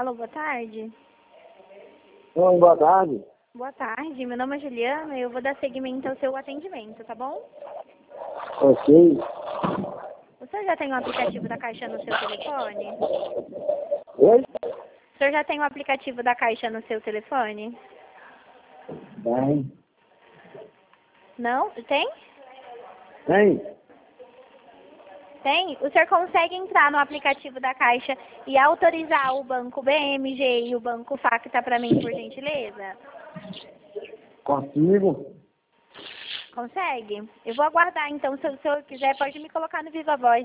Alô, boa tarde. Oi, boa tarde. Boa tarde, meu nome é Juliana e eu vou dar seguimento ao seu atendimento, tá bom? Ok. O senhor já tem o aplicativo da Caixa no seu telefone? Oi? O senhor já tem o aplicativo da Caixa no seu telefone? Bem. Não? Tem? Tem? Tem? O senhor consegue entrar no aplicativo da Caixa e autorizar o banco BMG e o banco Facta para mim, por gentileza? Consigo? Consegue? Eu vou aguardar, então, se o senhor quiser, pode me colocar no Viva Voz.